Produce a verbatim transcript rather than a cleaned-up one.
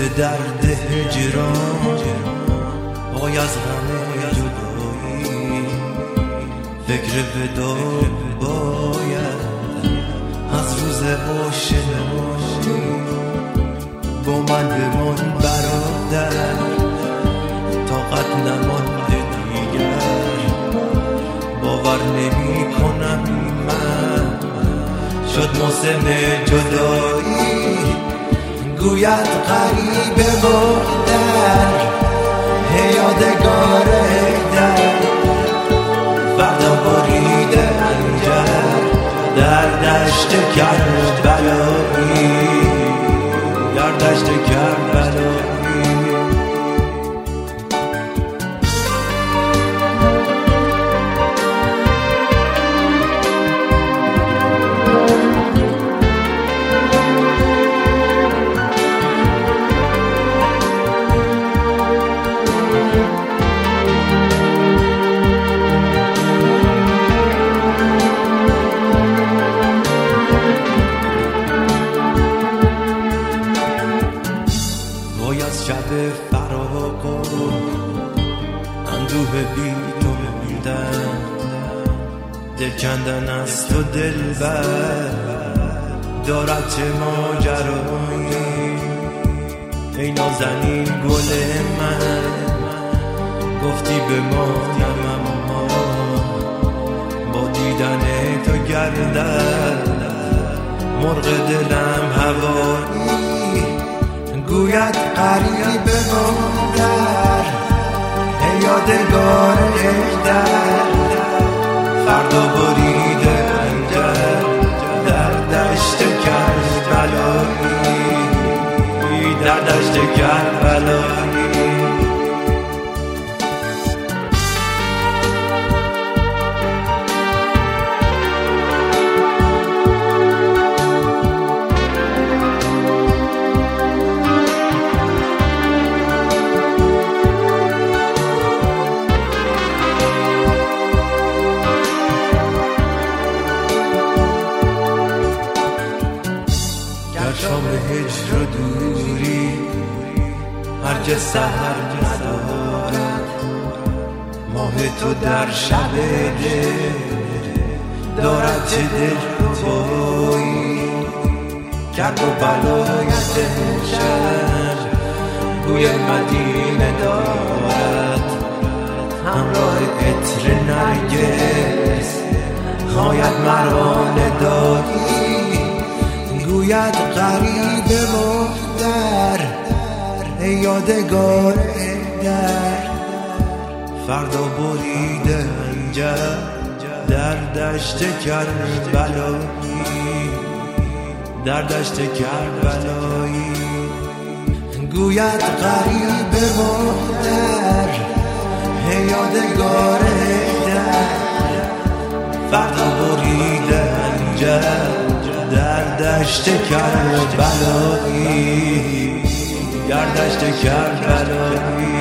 درد هجران، وای از غم جدایی، فکر ودا باید از روز آشنایی. با من بمان برادر، طاقت نمانده دیگر، باور نمی کنم من شد موسم جدایی. گوید غریبه مادر، یادگار در فردا برید انجر در دشت کربلایی، در دشت کربلایی. از شب فراق و اندوه بی تو موندن، دل کندن از تو دلبر دارد چه ماجرایی. ای نازنین گل من، گفتی بمانم اما با دیدن تو گردد مرغ دلم هوایی. گوید غریبه مادر، یادگار در فردا برید انجر در دشت کربلایی، در دشت کربلایی. شام هجر و دوری هرگز سحر ندارد، ماه تو در شب دل دارد چه دلربایی. کرب و بلایت شهر بوی مدینه دارد، همراه عطر نرگس خواید مرا ندایی. گوید غریبه مادر، یادگار در فردا برید انجر در دشت کربلایی، در دشت کربلایی. گوید غریبه مادر، یادگار در فردا برید انجر در دشت کربلایی، در دشت کربلایی.